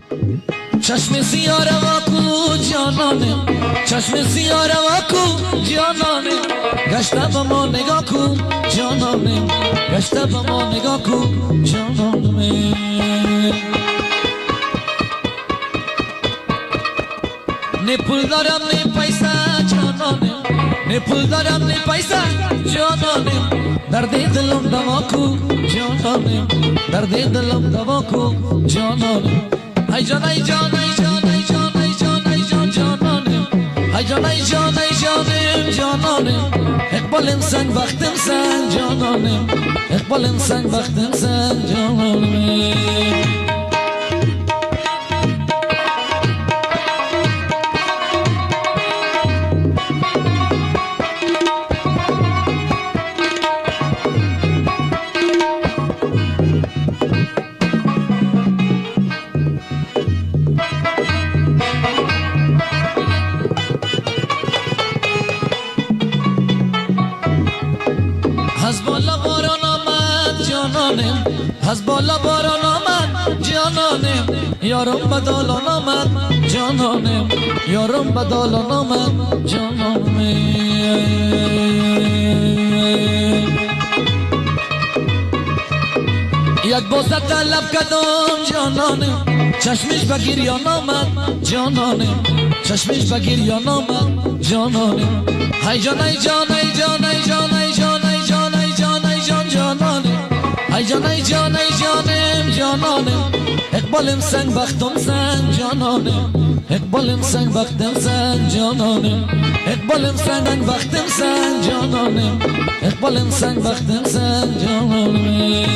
چشم سیاره واکو جانانه چشم سیاره واکو جانانه گشته با ما نگاه کن جانانه گشته با ما نگاه کن جانانه نه پول دارم نه پیسه جانانه نه پول دارم نه پیسه جانانه درد دلم دوا کن جانانه درد دلم دوا کن جانانه ای جان ای جان ای جان ای جان ای جان ای جان جانانه ای جان ای جان ای جان جانانه اقبال انسان وقت انسان جانانه اقبال انسان وقت انسان جانانه از بالا باران آمد جانانم از بالا باران آمد جانانم یارم بدالان آمد جانانم یارم بدالان آمد جانانم یک بوسه طلب کردم جانانم چشمش بگیریان آمد جانانم چشمش بگیریان آمد جانانم ای جان ای جان ای جان ای جان ای جان ای جان ای جان ای جان جانانم ای جان ای جان ای جانم جانانم اقبالم سنگ بختم سنگ جانانم اقبالم سنگ بختم سنگ جانانم اقبالم سنگ بختم سنگ جانانم اقبالم سنگ بختم سنگ جانانم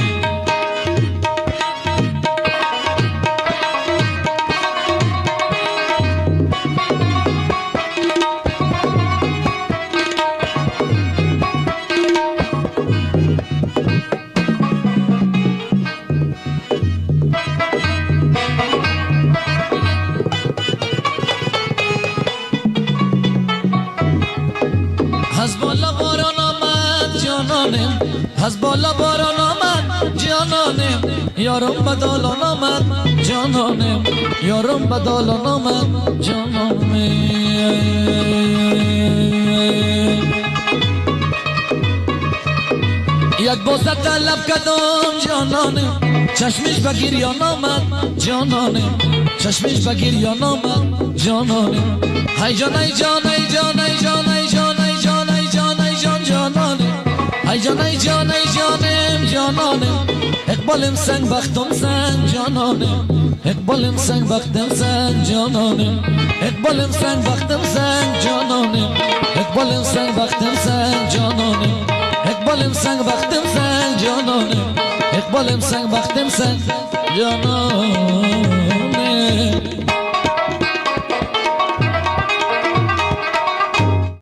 از بالا باران آمد جانانم از بالا باران آمد جانانم یارم بدالان آمد جانانم یارم بدالان آمد جانانم یک بوسه طلب کردم جانانم چشمش بگیریان آمد جانانم چشمش بگیریان آمد جانانم ای جان ای جان ای جان ای جان ای جان ای جان ای جان ای جان جانانم ای جان ای جان ای جانم جانانم اقبالم سنگ بختم سنگ جانانم اقبالم سنگ بختم سنگ جانانم اقبالم سنگ بختم سنگ جانانم اقبالم سنگ بختم سنگ جانانم اقبالم سنگ بختم سنگ جانانم اقبالم سنگ بختم سنگ جانانم